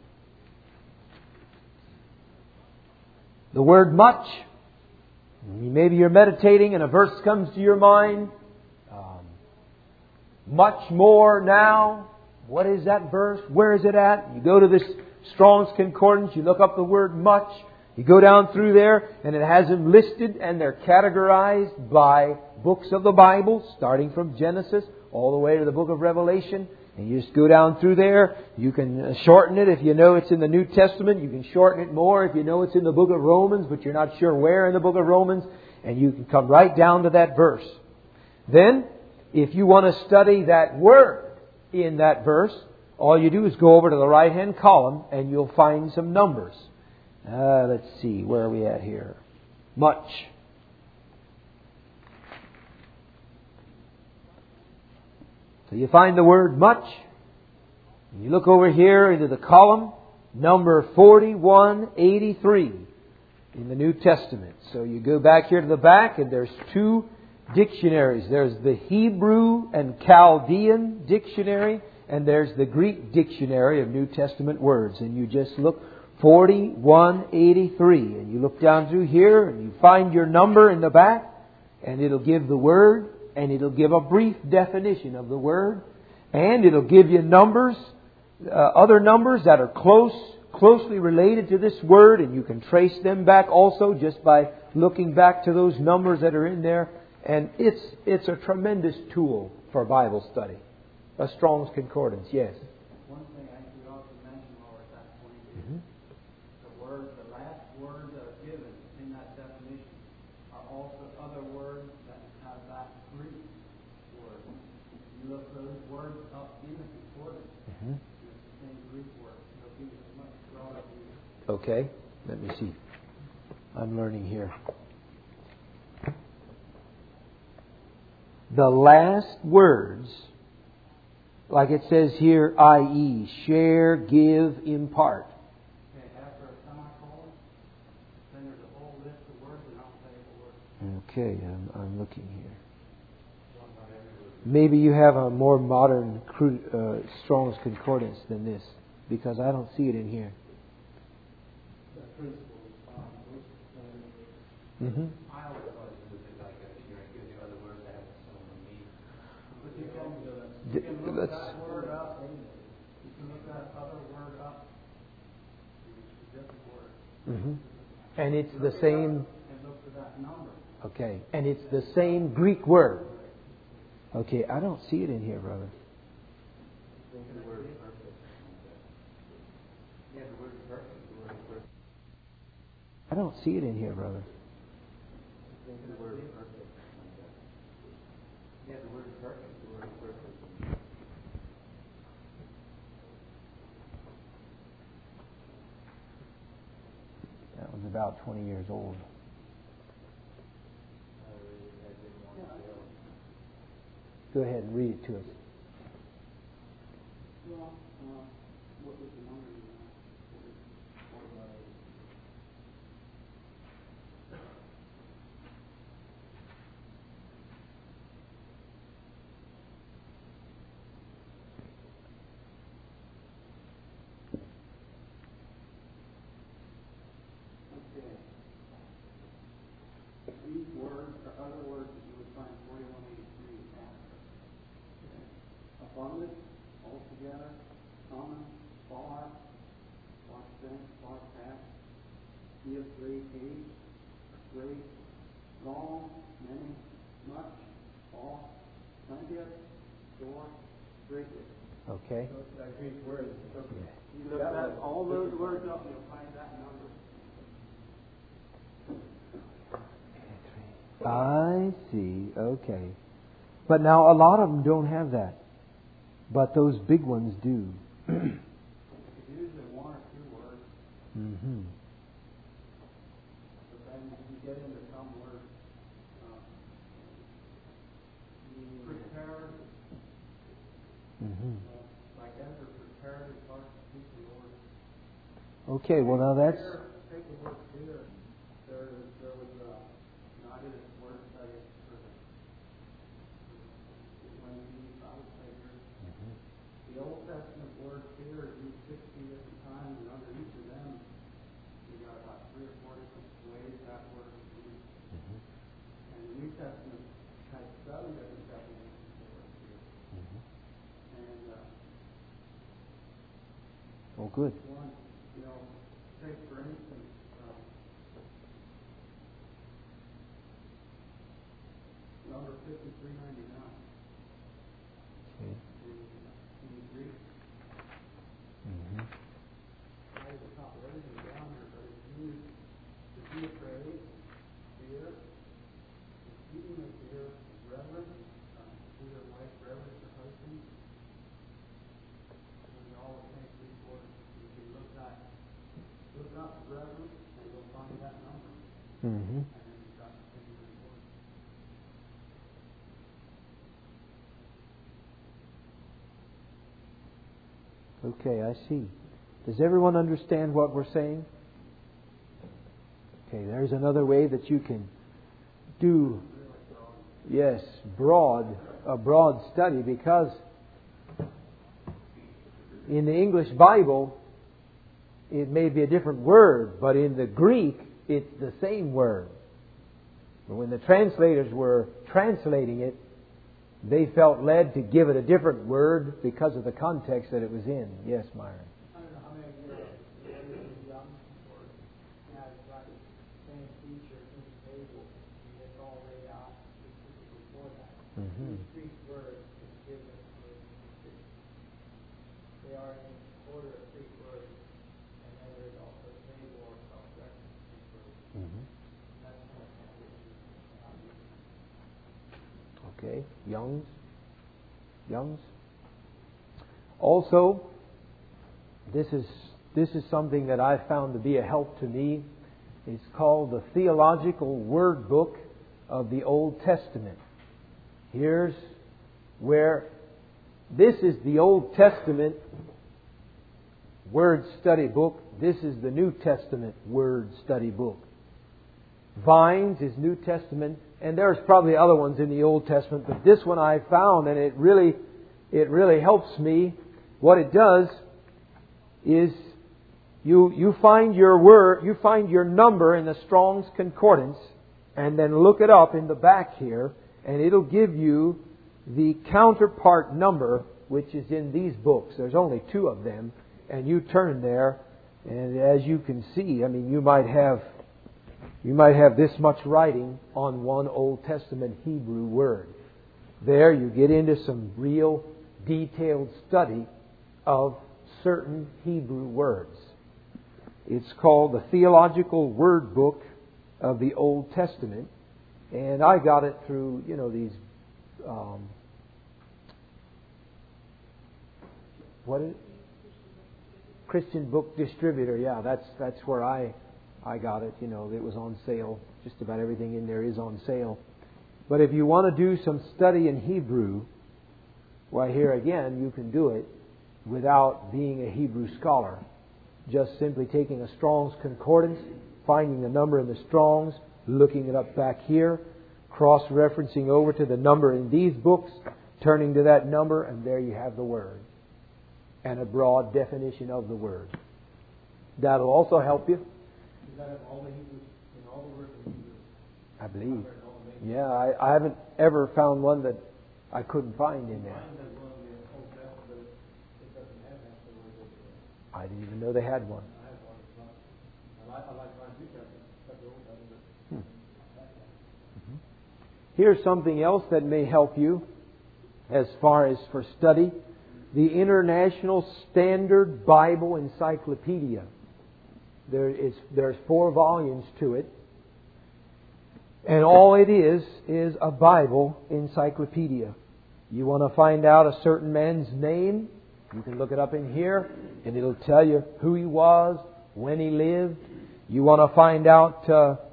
The word much. Maybe you're meditating and a verse comes to your mind. Much more now. What is that verse? Where is it at? You go to this Strong's Concordance, you look up the word much. You go down through there and it has them listed and they're categorized by books of the Bible, starting from Genesis all the way to the book of Revelation. And you just go down through there. You can shorten it if you know it's in the New Testament. You can shorten it more if you know it's in the book of Romans, but you're not sure where in the book of Romans. And you can come right down to that verse. Then, if you want to study that word in that verse, all you do is go over to the right-hand column and you'll find some numbers. Let's see, where are we at here? Much. So you find the word much. And you look over here into the column, number 4183 in the New Testament. So you go back here to the back and there's two dictionaries. There's the Hebrew and Chaldean dictionary and there's the Greek dictionary of New Testament words. And you just look 4183 and you look down through here and you find your number in the back and it'll give the word and it'll give a brief definition of the word and it'll give you numbers, other numbers that are closely related to this word, and you can trace them back also just by looking back to those numbers that are in there. And it's a tremendous tool for Bible study. A Strong's Concordance, yes. One thing I could also mention while we're at that point is the last words that are given in that definition are also other words that have that Greek word. You look those words up in the concordance, and it's the same Greek word. It'll give you a much broader view. Okay, let me see. I'm learning here. The last words, like it says here, i.e., share, give, impart. Okay, after a semicolon, then there's a whole list of words and I'll say the word. Okay, I'm looking here. Maybe you have a more modern Strong's Concordance than this, because I don't see it in here. Mm-hmm. I always thought it was a bit like you give the other words that have similar meaning. But you can look that word up. You can look that other word up. It's a different word. Mm-hmm. And it's the same. And look for that number. Okay, and it's the same Greek word. Okay, I don't see it in here, brother. The word is perfect. Yeah, the word is perfect. The word is perfect. I don't see it in here, brother. The word is perfect. Yeah, the word is perfect. The word is perfect. That was about 20 years old. Go ahead and read it to us. Well, what was the number? Okay. These words are other words that you would find 4183 after. Okay. Abundant, altogether, common, far, far spent, far past, give, great, age, great, long, many, much, all, plenteous, short, greatly. Okay. So it's that Greek word. You look at all those words up and you'll find that number. I see. Okay. But now a lot of them don't have that. But those big ones do. It's usually one or two words. Mm-hmm. But then you get into some words. Prepared. Mm-hmm. Like Ezra prepared his heart to speak the Lord. Okay, well now that's... Take the word fear. There was not in his word study for the words here are used 16 different times, and under each of them, we got about 3 or 4 different ways that word is used. And the New Testament has 7 different definitions for it here. And Oh, good. one, take for instance, number 5399. Okay. In Greek, I have a top of everything down here, but it's used to be afraid, fear, speaking of fear, reverence, fear of wife, reverence for husband. And all the same 3 words. You can look up reverence, and you'll find that number. Mm-hmm. And then you've got the same 3 words. Okay, I see. Does everyone understand what we're saying? Okay, there's another way that you can do, yes, a broad study, because in the English Bible, it may be a different word, but in the Greek, it's the same word. But when the translators were translating it, they felt led to give it a different word because of the context that it was in. Yes, Myron. I don't know how many of you are young or has like the same feature in the table, and it's all laid out specifically for that. Mm-hmm. These Greek words is given for they are in order of Greek words, and then there's also a table or self-reference Greek words. Mm-hmm. That's kind of Okay, Young's. Also, this is something that I found to be a help to me. It's called the Theological Word Book of the Old Testament. Here's where this is the Old Testament Word Study Book. This is the New Testament Word Study Book. Vines is New Testament, and there's probably other ones in the Old Testament, but this one I found, and it really helps me. What it does is you find your word, you find your number in the Strong's Concordance, and then look it up in the back here, and it'll give you the counterpart number, which is in these books. There's only 2 of them, and you turn there, and as you can see, I mean, you might have this much writing on one Old Testament Hebrew word. There you get into some real detailed study of certain Hebrew words. It's called the Theological Word Book of the Old Testament, and I got it through, these what is it? Christian Book Distributor. Yeah, that's where I got it. It was on sale. Just about everything in there is on sale. But if you want to do some study in Hebrew, why, here again, you can do it without being a Hebrew scholar. Just simply taking a Strong's Concordance, finding the number in the Strong's, looking it up back here, cross-referencing over to the number in these books, turning to that number, and there you have the word. And a broad definition of the word. That'll also help you. Does that have all the Hebrews, in all the words in Hebrew? I believe. Yeah, I haven't ever found one that I couldn't find in there. Mine has one in the Old Testament, but it doesn't have that the word over there. I didn't even know they had one. I have one. It's not. I like mine New Testament, but the Old Testament. Here's something else that may help you as far as for study. The International Standard Bible Encyclopedia. There's 4 volumes to it. And all it is a Bible encyclopedia. You want to find out a certain man's name, you can look it up in here, and it'll tell you who he was, when he lived. You want to find out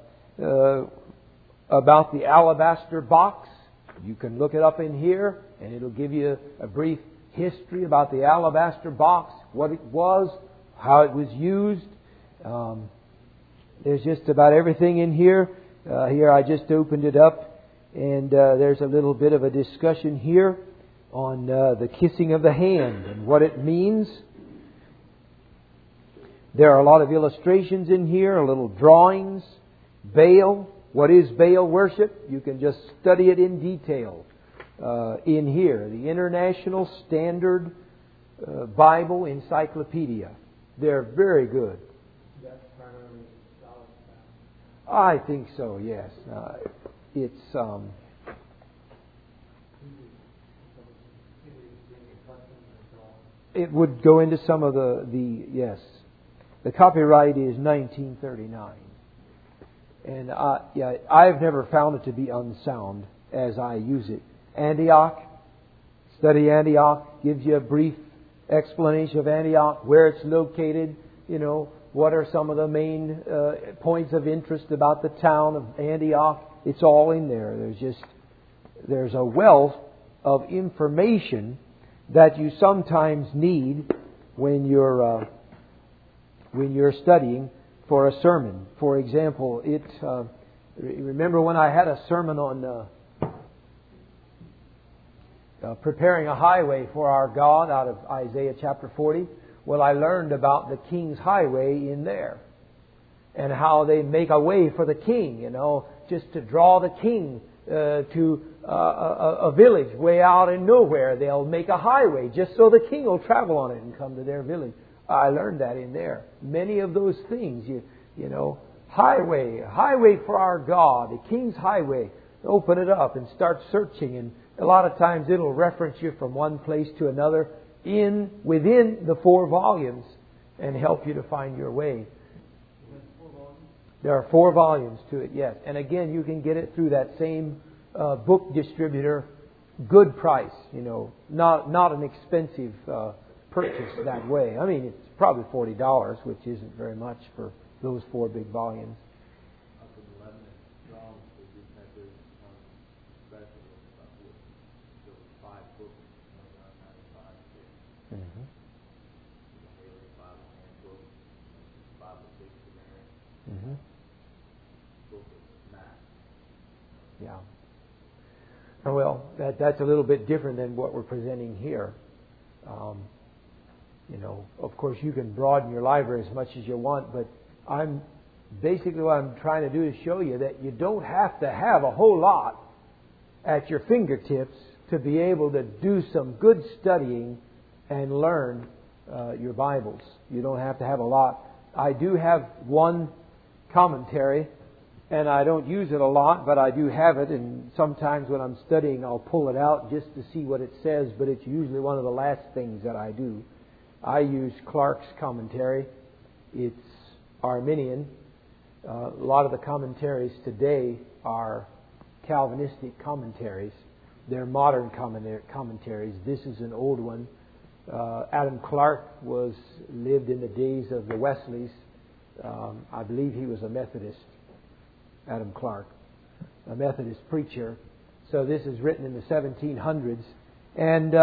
about the alabaster box, you can look it up in here, and it'll give you a brief history about the alabaster box, what it was, how it was used. There's just about everything in here. Here I just opened it up, and there's a little bit of a discussion here on the kissing of the hand and what it means There are a lot of illustrations in here, little drawings. Baal. What is Baal worship? You can just study it in detail in here. The International Standard Bible Encyclopedia. They're very good. That's primarily solid sound. I think so, yes. It's... It would go into some of yes. The copyright is 1939. And I've never found it to be unsound as I use it. Antioch, study Antioch, gives you a brief explanation of Antioch, where it's located, what are some of the main points of interest about the town of Antioch. It's all in there. There's a wealth of information that you sometimes need when you're studying for a sermon. For example, remember when I had a sermon on preparing a highway for our God out of Isaiah chapter 40? Well, I learned about the King's Highway in there and how they make a way for the king, just to draw the king to a village way out in nowhere. They'll make a highway just so the king will travel on it and come to their village. I learned that in there. Many of those things, highway for our God, the King's Highway. Open it up and start searching, and a lot of times it'll reference you from one place to another within the 4 volumes and help you to find your way. There are 4 volumes to it, yes. And again, you can get it through that same book distributor, good price, not an expensive purchase that way. I mean, it's probably $40, which isn't very much for those 4 big volumes. Mm-hmm. Yeah. Well, that's a little bit different than what we're presenting here. Of course, you can broaden your library as much as you want, but basically what I'm trying to do is show you that you don't have to have a whole lot at your fingertips to be able to do some good studying and learn your Bibles. You don't have to have a lot. I do have one commentary, and I don't use it a lot, but I do have it, and sometimes when I'm studying I'll pull it out just to see what it says, but it's usually one of the last things that I do. I use Clark's commentary. It's Arminian. A lot of the commentaries today are Calvinistic commentaries. They're modern commentaries. This is an old one. Adam Clark lived in the days of the Wesleys. I believe he was a Methodist. Adam Clark, a Methodist preacher. So this is written in the 1700s. And,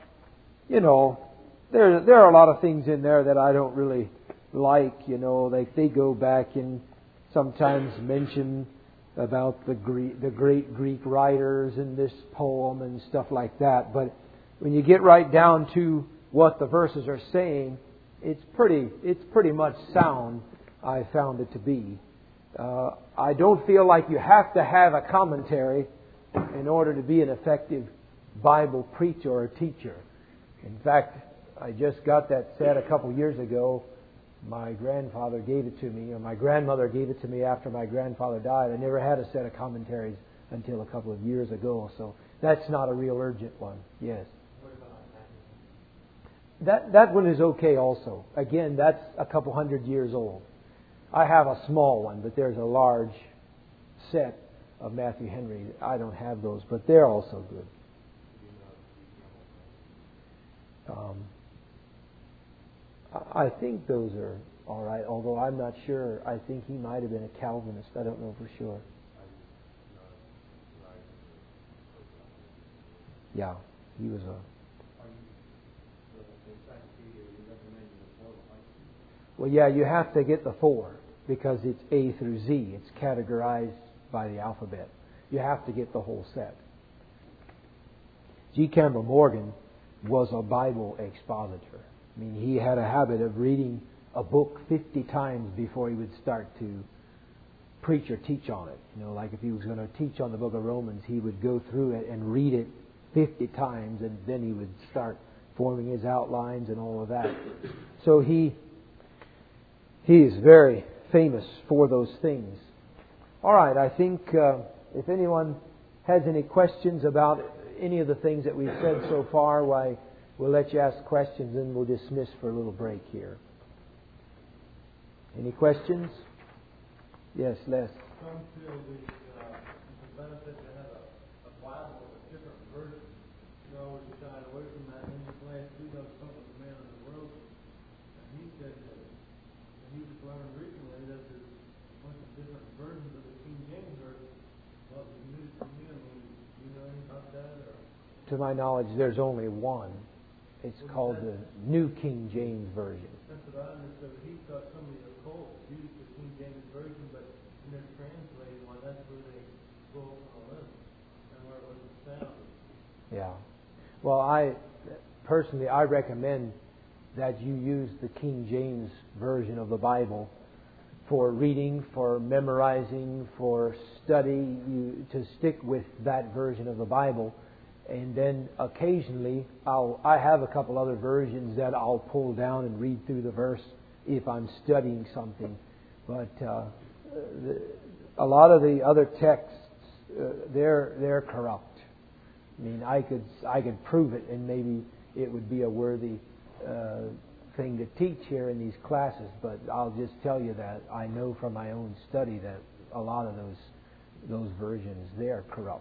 there are a lot of things in there that I don't really like. They go back and sometimes mention about the great Greek writers in this poem and stuff like that. But when you get right down to what the verses are saying, it's pretty much sound. I found it to be. I don't feel like you have to have a commentary in order to be an effective Bible preacher or teacher. In fact, I just got that set a couple years ago. My grandfather gave it to me, or my grandmother gave it to me after my grandfather died. I never had a set of commentaries until a couple of years ago, so that's not a real urgent one. Yes. That one is okay also. Again, that's a couple hundred years old. I have a small one, but there's a large set of Matthew Henry. I don't have those, but they're also good. I think those are all right, although I'm not sure. I think he might have been a Calvinist. I don't know for sure. Yeah, he was a... Well, yeah, you have to get the 4 because it's A through Z. It's categorized by the alphabet. You have to get the whole set. G. Campbell Morgan was a Bible expositor. I mean, he had a habit of reading a book 50 times before he would start to preach or teach on it. You know, like if he was going to teach on the book of Romans, he would go through it and read it 50 times, and then he would start forming his outlines and all of that. So he is very famous for those things. All right, I think if anyone has any questions about any of the things that we've said so far, why, we'll let you ask questions and we'll dismiss for a little break here. Any questions? Yes, Les. Some feel the benefit to have a Bible with a different version. You know, we shied away from that. In his last week, I was talking to the man on the road, and he said that he was learning recently that there's a bunch of different versions of the King James version. Well, it was news to me. I mean, do you know anything about that? Or? To my knowledge, there's only one. It's called the New King James Version. That's what I understood. He thought some of the occults used the King James Version, but when they're translating one, that's where they go off on a limb and where it wasn't sound. Yeah. Well, I personally recommend that you use the King James Version of the Bible for reading, for memorizing, for study. To stick with that version of the Bible. And then occasionally, I have a couple other versions that I'll pull down and read through the verse if I'm studying something. But a lot of the other texts, they're corrupt. I mean, I could prove it, and maybe it would be a worthy thing to teach here in these classes. But I'll just tell you that I know from my own study that a lot of those versions, they are corrupt.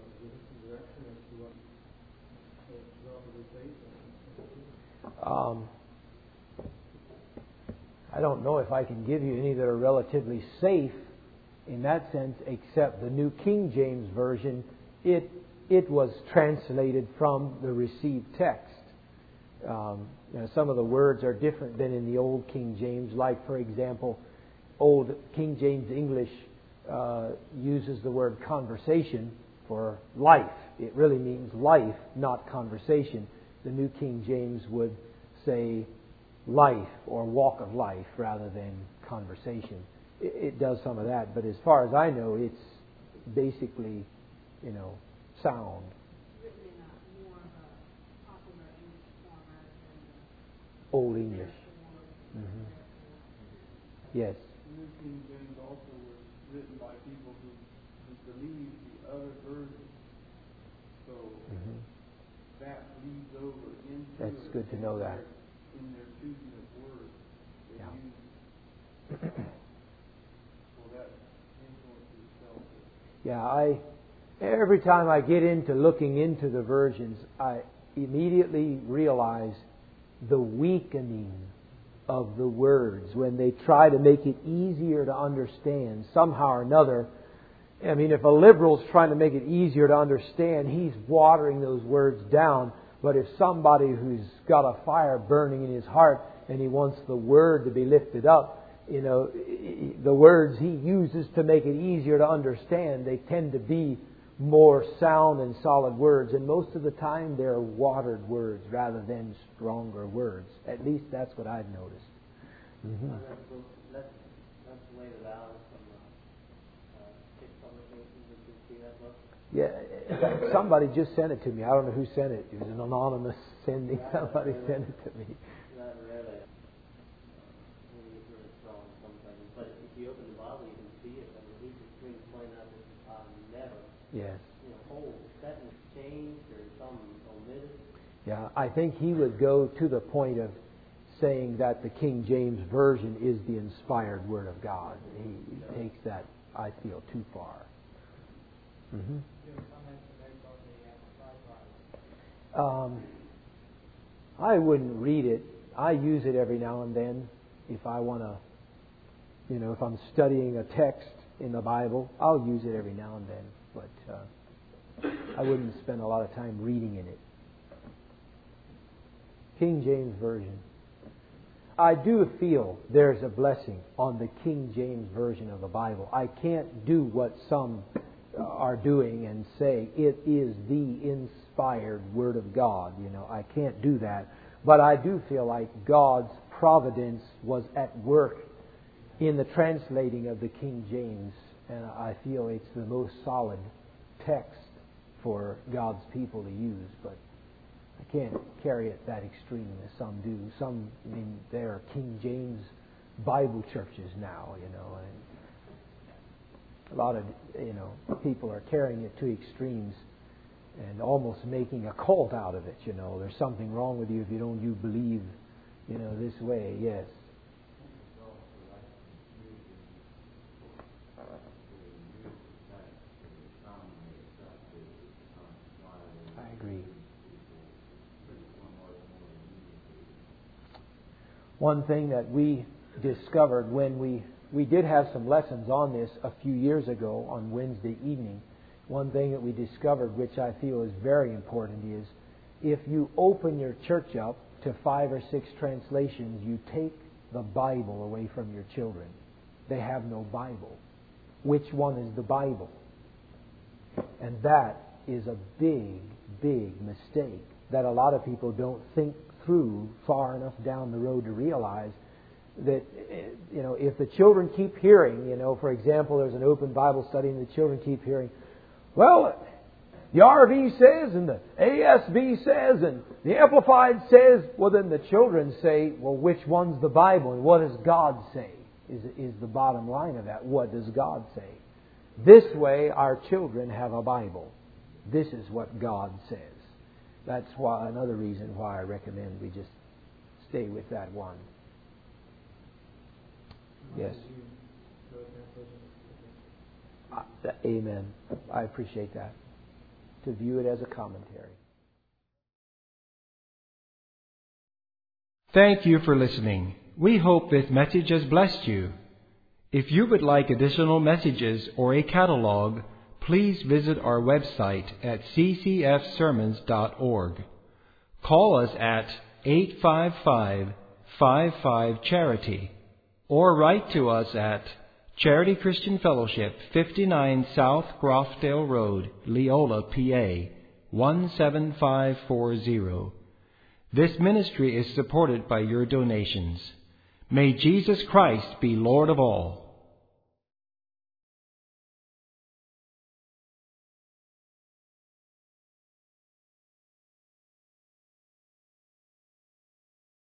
I don't know if I can give you any that are relatively safe in that sense, except the New King James Version. It was translated from the received text. Some of the words are different than in the Old King James. Like, for example, Old King James English uses the word conversation for life. It really means life, not conversation. The New King James would say life or walk of life rather than conversation. It does some of that, but as far as I know, it's basically, sound. Written in a more of a popular English format than Old English. Mm-hmm. Yes. The New King James also was written by people who believed the other version. So that leads over into. That's good to know that. In their choosing of words, they use. Well, that influences itself. Yeah, every time I get into looking into the versions, I immediately realize the weakening of the words when they try to make it easier to understand somehow or another. I mean, if a liberal's trying to make it easier to understand, he's watering those words down. But if somebody who's got a fire burning in his heart and he wants the word to be lifted up, the words he uses to make it easier to understand, they tend to be more sound and solid words. And most of the time they're watered words rather than stronger words. At least that's what I've noticed. Mm-hmm. Let's lay it out from Kick Publications. Did you see that book? Yeah, in fact, somebody just sent it to me. I don't know who sent it. It was an anonymous sending. Somebody sent it to me. Not really. Really strong sometimes. But if you open the Bible, you can see it. I mean, he's just being pointed out that never. Yes. Whole sentence changed or some omitted. Yeah, I think he would go to the point of saying that the King James Version is the inspired Word of God. He takes that, I feel, too far. Mm-hmm. I wouldn't read it. I use it every now and then if I want to, if I'm studying a text in the Bible, I'll use it every now and then. But I wouldn't spend a lot of time reading in it. King James Version. I do feel there's a blessing on the King James Version of the Bible. I can't do what some are doing and say it is the inspired Word of God. I can't do that. But I do feel like God's providence was at work in the translating of the King James, and I feel it's the most solid text for God's people to use, but I can't carry it that extreme as some do. Some, there are King James Bible churches now, and a lot of, people are carrying it to extremes and almost making a cult out of it, There's something wrong with you if you believe, this way, yes. I agree. One thing that we discovered when we did have some lessons on this a few years ago on Wednesday evening. One thing that we discovered, which I feel is very important, is if you open your church up to 5 or 6 translations, you take the Bible away from your children. They have no Bible. Which one is the Bible? And that is a big, big mistake that a lot of people don't think through far enough down the road to realize that, if the children keep hearing, for example, there's an open Bible study and the children keep hearing, well, the RV says and the ASB says and the Amplified says, well, then the children say, well, which one's the Bible and what does God say is the bottom line of that. What does God say? This way our children have a Bible. This is what God says. That's why another reason why I recommend we just stay with that one. Yes. Amen. I appreciate that. To view it as a commentary. Thank you for listening. We hope this message has blessed you. If you would like additional messages or a catalog, please visit our website at ccfsermons.org. Call us at 855-55-CHARITY or write to us at Charity Christian Fellowship, 59 South Grofdale Road, Leola, PA, 17540. This ministry is supported by your donations. May Jesus Christ be Lord of all.